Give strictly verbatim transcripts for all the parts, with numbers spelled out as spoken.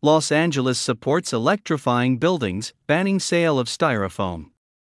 Los Angeles supports electrifying buildings, banning sale of styrofoam.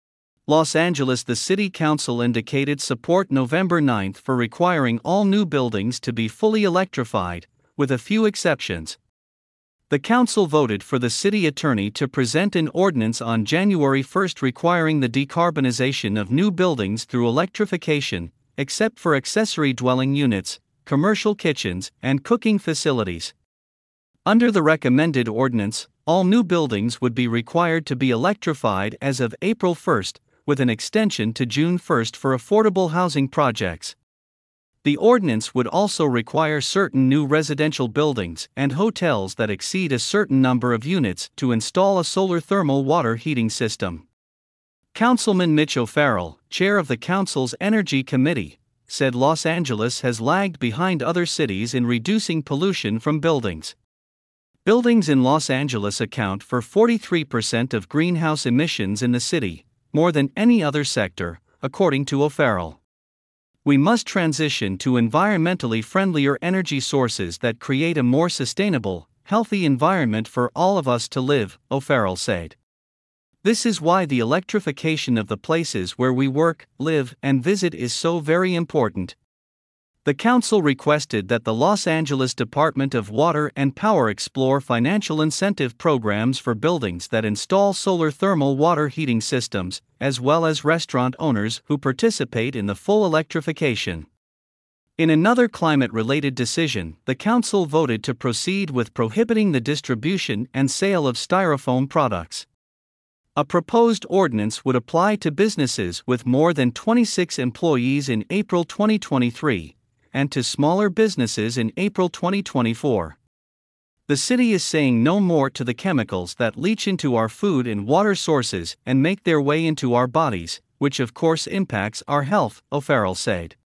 Los Angeles The City Council indicated support November ninth for requiring all new buildings to be fully electrified, with a few exceptions. The council voted for the city attorney to present an ordinance on January first requiring the decarbonization of new buildings through electrification, except for accessory dwelling units, commercial kitchens, and cooking facilities. Under the recommended ordinance, all new buildings would be required to be electrified as of April first, with an extension to June first for affordable housing projects. The ordinance would also require certain new residential buildings and hotels that exceed a certain number of units to install a solar thermal water heating system. Councilman Mitch O'Farrell, chair of the council's Energy Committee, said Los Angeles has lagged behind other cities in reducing pollution from buildings. Buildings in Los Angeles account for forty-three percent of greenhouse emissions in the city, more than any other sector, according to O'Farrell. We must transition to environmentally friendlier energy sources that create a more sustainable, healthy environment for all of us to live, O'Farrell said. This is why the electrification of the places where we work, live, and visit is so very important. The council requested that the Los Angeles Department of Water and Power explore financial incentive programs for buildings that install solar thermal water heating systems, as well as restaurant owners who participate in the full electrification. In another climate-related decision, the council voted to proceed with prohibiting the distribution and sale of styrofoam products. A proposed ordinance would apply to businesses with more than twenty-six employees in April twenty twenty-three, and to smaller businesses in April twenty twenty-four. The city is saying no more to the chemicals that leach into our food and water sources and make their way into our bodies, which of course impacts our health, O'Farrell said.